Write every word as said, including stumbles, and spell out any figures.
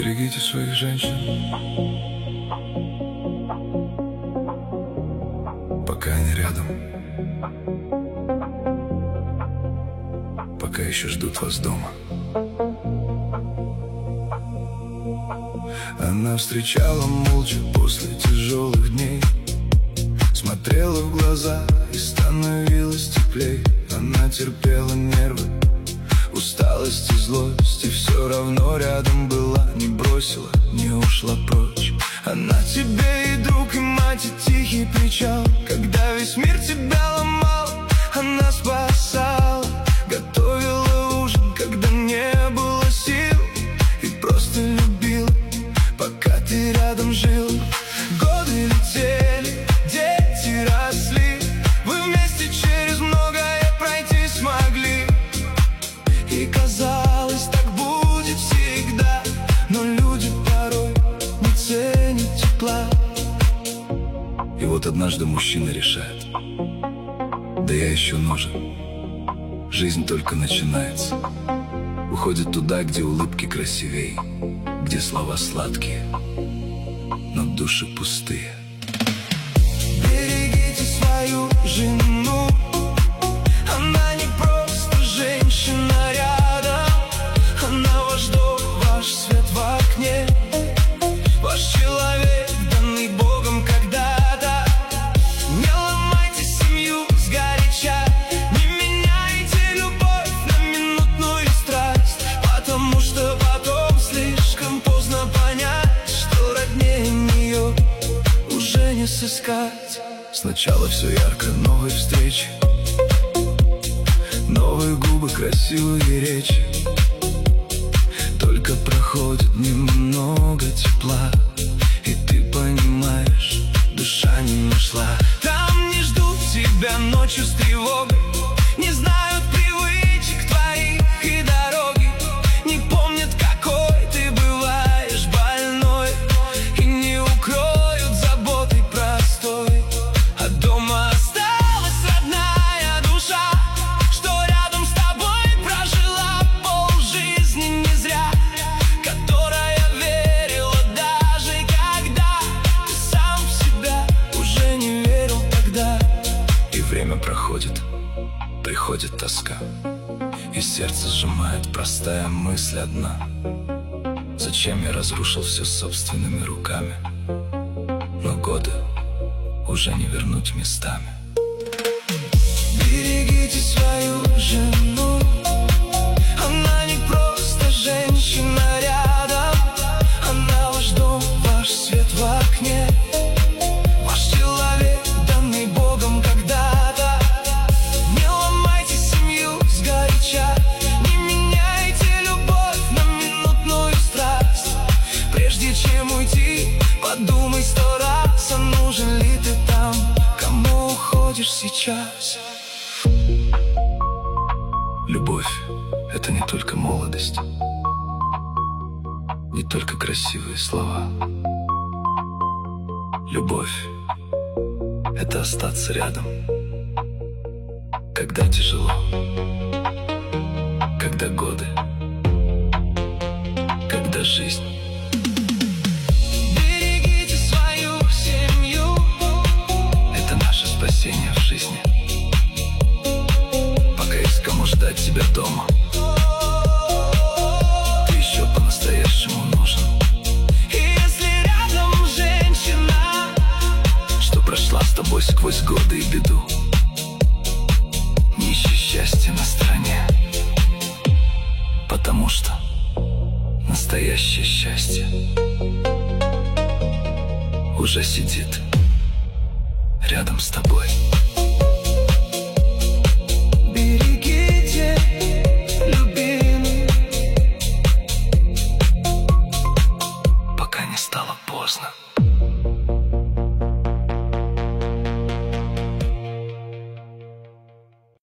Берегите своих женщин, пока они рядом, пока еще ждут вас дома. Она встречала молча после тяжелых дней, смотрела в глаза и становилось теплей. Она терпела нервы, усталость и злость, и все равно рядом была. Не бросила, не ушла прочь. Она тебе и друг, и мать, и тихий причал. Когда весь мир тебя ломал, она спасала. Готовила ужин, когда не было сил, и просто любила, пока ты рядом жил. Годы летели, дети росли, вы вместе через многое пройти смогли. И казалось, так будет всегда, но люди порой не ценят тепла. И вот однажды мужчина решает: да я еще нужен, жизнь только начинается. Уходит туда, где улыбки красивей, где слова сладкие, но души пустые. Берегите свою жену, она не просто женщина рядом, она ваш дом, ваш свет в окне, ваш человек, данный Богом когда-то. Не ломайте семью сгоряча, не меняйте любовь на минутную страсть, потому что потом слишком поздно понять, что роднее нее уже не сыскать. Сначала все ярко, новые встречи, новые губы, красивые речи. Только проходит немного тепла, и ты понимаешь, душа не нашла. Там не ждут тебя ночью с тревогой, не знают привычек твоих и дороги, не помнят, какой ты бываешь больной, и не укроют заботой простой. А дома осталась родная душа, что рядом с тобой прожила полжизни не зря, которая верила даже когда ты сам в себя уже не верил тогда. И время проходит, приходит тоска, и сердце сжимает простая мысль одна: зачем я разрушил все собственными руками? Но годы уже не вернуть местами. Берегите свою жену, она не просто женщина рядом, она ваш дом, ваш свет в окне, ваш человек, данный Богом когда-то. Не ломайте семью сгоряча, не меняйте любовь на минутную страсть. Прежде чем уйти, подумай сто раз, а нужен ли ты там, кому уходишь сейчас. Любовь — это не только молодость, не только красивые слова. Любовь — это остаться рядом, когда тяжело, когда годы, когда жизнь. Берегите свою семью, это наше спасение в жизни, пока есть кому ждать тебя дома. Ты еще по-настоящему нужен. И если рядом женщина, что прошла с тобой сквозь годы и беду, не ищи счастья на стороне, потому что настоящее счастье уже сидит рядом с тобой.